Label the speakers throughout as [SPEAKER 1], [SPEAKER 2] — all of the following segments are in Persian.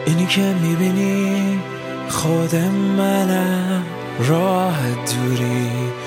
[SPEAKER 1] اینی که میبینی خود منم، راه دوری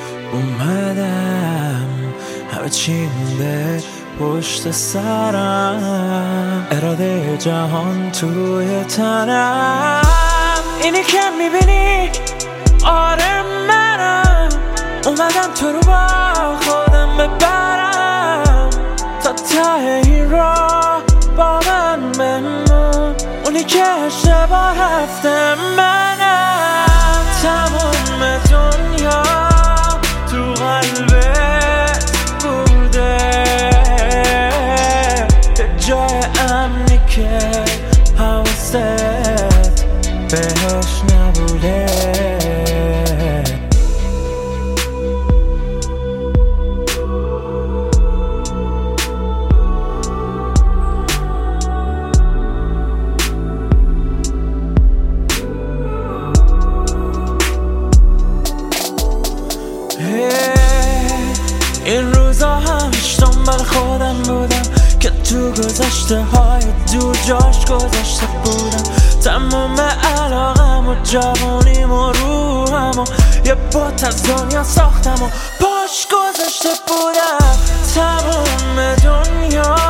[SPEAKER 1] اومدم، همه چی مونده پشت سرم، اراده جهان توی تنم. اینی که میبینی آره منم، اومدم تو رو با خودم ببرم، تا ته این راه با من بمون. اونی که اشتباه رفته منم، تمام دنیا تو قلبت بوده، یه جای امنی که حواست بهش نبوده. این روزا همش دنبال خودم بودم که تو گذشته های دور جاش گذاشته بودم. تمام علاقم و جوانیم و روحم و یه بات از دنیا ساختم و باش گذاشته بودم. تمام دنیا